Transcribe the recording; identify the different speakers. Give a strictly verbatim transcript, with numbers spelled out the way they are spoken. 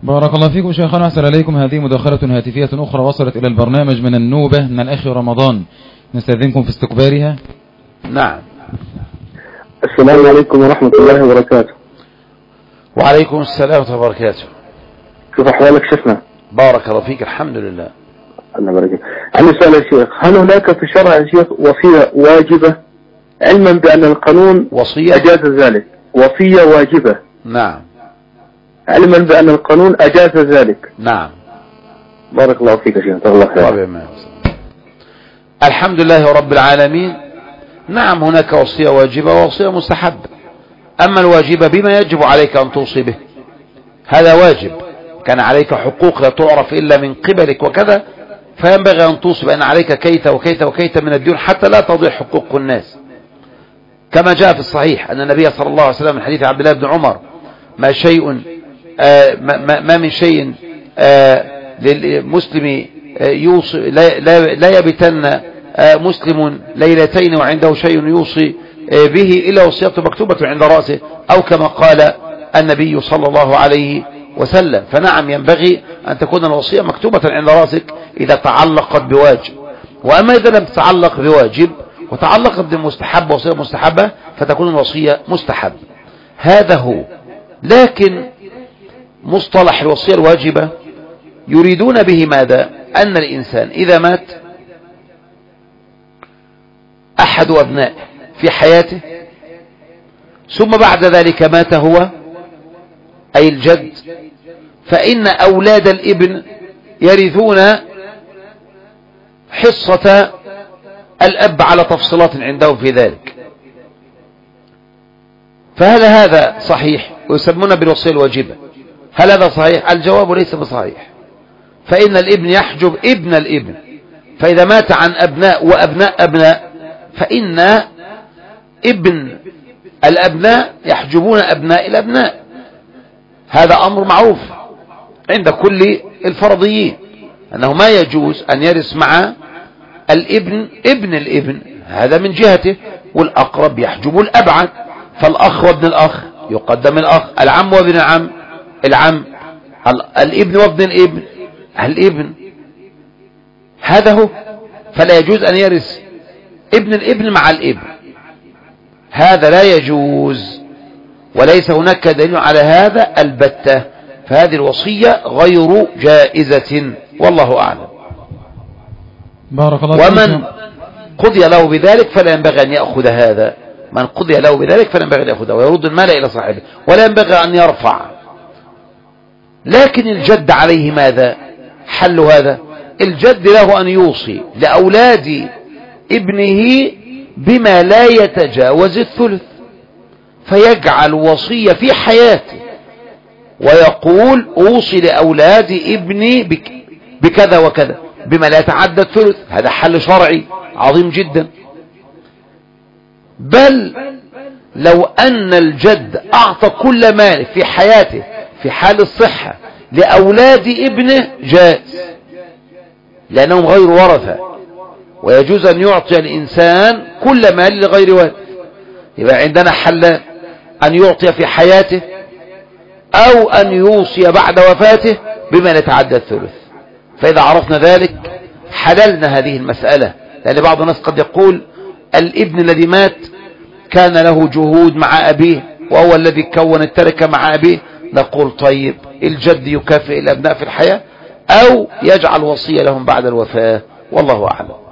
Speaker 1: بارك الله فيكم شيخنا، أحسن إليكم. هذه مداخلة هاتفية أخرى وصلت إلى البرنامج من النوبة من الأخ رمضان، نستأذنكم في استقبالها.
Speaker 2: نعم.
Speaker 3: السلام عليكم ورحمة الله وبركاته.
Speaker 2: وعليكم السلام ورحمة الله وبركاته.
Speaker 3: كيف أحوالك شيخنا؟
Speaker 2: بارك الله فيك، الحمد لله.
Speaker 3: الله يبارك فيك. عندي سؤال يا شيخ، هل هناك في الشرع يا شيخ وصية واجبة علما بأن القانون
Speaker 2: وصية
Speaker 3: أجاز ذلك؟ وصية واجبة.
Speaker 2: نعم.
Speaker 3: علما بأن القانون أجاز ذلك.
Speaker 2: نعم.
Speaker 3: بارك الله فيك يا شيخ. الله خير.
Speaker 2: الحمد لله رب العالمين. نعم، هناك وصية واجبة ووصية مستحبة. أما الواجبة بما يجب عليك أن توصي به، هذا واجب، كان عليك حقوق لا تعرف إلا من قبلك وكذا، فينبغي أن توصي بأن عليك كيت وكيت وكيت من الديون حتى لا تضيع حقوق الناس، كما جاء في الصحيح أن النبي صلى الله عليه وسلم من حديث عبد الله بن عمر: ما شيء آه ما, ما من شيء آه للمسلم آه يوصي لا, لا, لا يبتن آه مسلم ليلتين وعنده شيء يوصي آه به إلا وصيته مكتوبة عند رأسه، أو كما قال النبي صلى الله عليه وسلم. فنعم، ينبغي أن تكون الوصية مكتوبة عند رأسك إذا تعلقت بواجب. وأما إذا لم تتعلق بواجب وتعلقت بمستحب وصية مستحبة فتكون الوصية مستحب. هذا هو. لكن مصطلح الوصية الواجبة يريدون به ماذا؟ أن الإنسان إذا مات أحد أبنائه في حياته ثم بعد ذلك مات هو، أي الجد، فإن أولاد الابن يرثون حصة الأب على تفصيلات عندهم في ذلك. فهل هذا صحيح ويسمون بالوصية الواجبة؟ هل هذا صحيح؟ الجواب ليس بصحيح. فإن الابن يحجب ابن الابن، فإذا مات عن أبناء وأبناء أبناء فإن ابن الأبناء يحجبون أبناء الأبناء. هذا أمر معروف عند كل الفرضيين أنه ما يجوز أن يرث مع الابن ابن الابن، هذا من جهته، والأقرب يحجب الأبعد، فالأخ وابن الأخ يقدم الأخ، العم وابن العم العم، الابن وابن الابن الابن، هذا هو. فلا يجوز أن يرث ابن الابن مع الابن، هذا لا يجوز، وليس هناك دليل على هذا البتة. فهذه الوصية غير جائزة، والله أعلم.
Speaker 1: بارك الله
Speaker 2: ومن قضي له بذلك فلا ينبغي أن يأخذ هذا، من قضي له بذلك فلا ينبغي أن يأخذه ويرد المال إلى صاحبه، ولا ينبغي أن يرفع. لكن الجد عليه ماذا؟ حل هذا. الجد له أن يوصي لأولاد ابنه بما لا يتجاوز الثلث، فيجعل وصية في حياته ويقول أوصي لأولاد ابني بكذا وكذا بما لا يتعدى الثلث. هذا حل شرعي عظيم جدا. بل لو أن الجد أعطى كل مال في حياته في حال الصحة لأولاد ابنه جائز، لأنهم غير ورثة، ويجوز أن يعطي الإنسان كل مال لغير وارث. يبقى عندنا حلان: أن يعطي في حياته أو أن يوصي بعد وفاته بما لا يتعدى الثلث. فإذا عرفنا ذلك حللنا هذه المسألة. لأن بعض الناس قد يقول الابن الذي مات كان له جهود مع أبيه وهو الذي كون التركة مع أبيه، نقول طيب الجد يكافئ الأبناء في الحياة أو يجعل وصية لهم بعد الوفاة، والله أعلم.